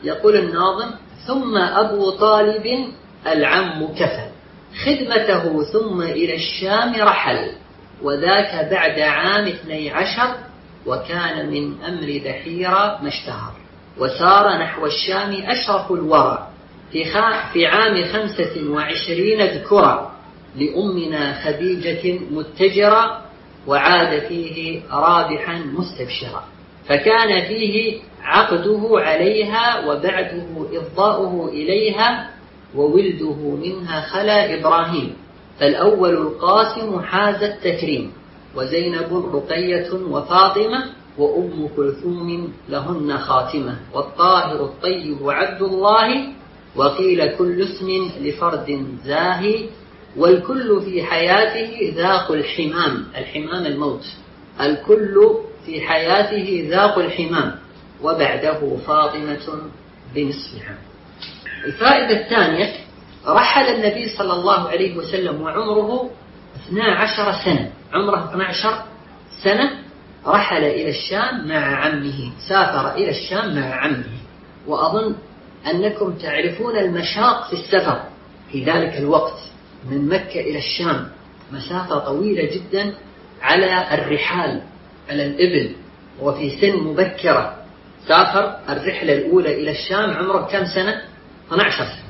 يقول الناظم: ثم أبو طالب العم كفل خدمته ثم إلى الشام رحل، وذاك بعد عام 12، وكان من أمر دحيرة ما اشتهر، وسار نحو الشام أشرف الورى في عام 25 اذكرا، لأمنا خديجة متجرا، وعاد فيه رابحا مستبشرا، فكان فيه عقده عليها وبعده إفضاؤه إليها، وولده منها خلا إبراهيم، فالأول القاسم حاز التكريم، وزينب رقية وفاطمة، وأم كلثوم لهن خاتمة، والطاهر الطيب عبد الله، وقيل كل اسم لفرد زاهي، والكل في حياته ذاق الحمام، الحمام الموت، الكل في حياته ذاق الحمام، وبعده فاطمة بنصف عام. الفائدة الثانية: رحل النبي صلى الله عليه وسلم وعمره 12 سنة، عمره 12 سنة، رحل إلى الشام مع عمه، سافر إلى الشام مع عمه. وأظن أنكم تعرفون المشاق في السفر في ذلك الوقت من مكة إلى الشام، مسافة طويلة جدا على الرحال، على الإبل، وفي سن مبكرة. سافر الرحلة الأولى إلى الشام عمره كم سنة؟ 12 سنة.